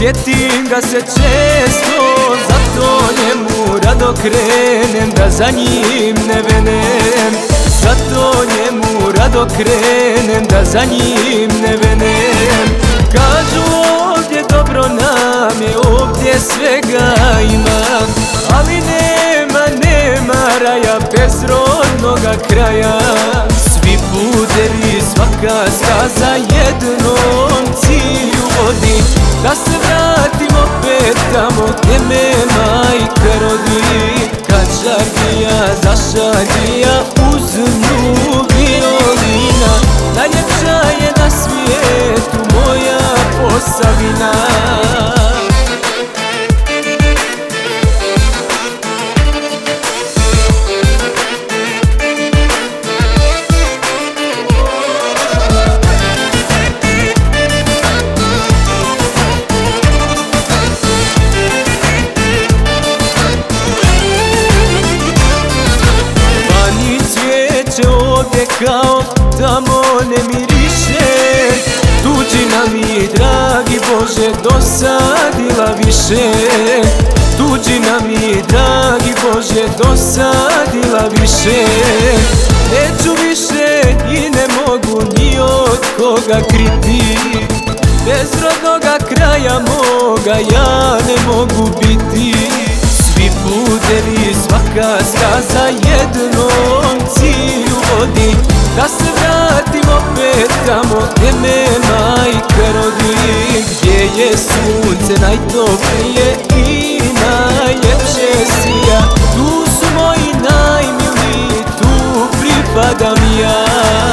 Sjetim ga se često, zato njemu rado krenem, da za njim ne venem. Zato njemu rado krenem, da za njim ne venem. Kažu ovdje dobro nam je, ovdje svega ima, ali nema raja bez rodnoga kraja. Svi putevi, svaka staza jednom cilju vodi, da se vratim opet tamo gdje me majka rodi. Kad šargija zašargija uz nju violina, najljepša je na svijetu moja Posavina. Ovdje kao tamo ne miriše, tuđina mi, dragi Bože, dosadila više. Tuđina mi, dragi Bože, dosadila više. Neću više i ne mogu ni od koga kriti, bez rodnoga kraja moga ja ne mogu biti. Svi putevi, svaka staza jednom cilju vodi, da se vratim opet tamo gdje me majka rodi. Gdje je sunce najtoplije i najljepše sija, tu su moji najmiliji, tu pripadam ja.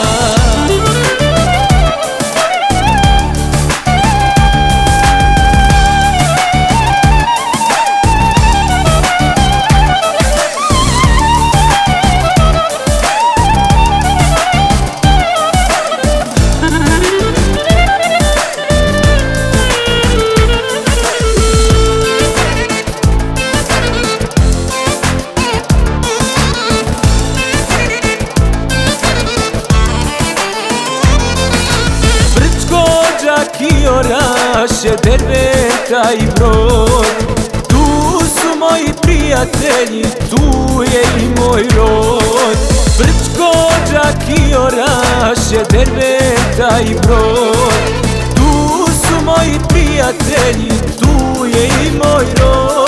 Kioraše, Derventa i Brod, tu su moji prijatelji, tu je i moj rod. Brčko, Kioraše, Derventa i Brod, tu su moji prijatelji, tu je i moj rod.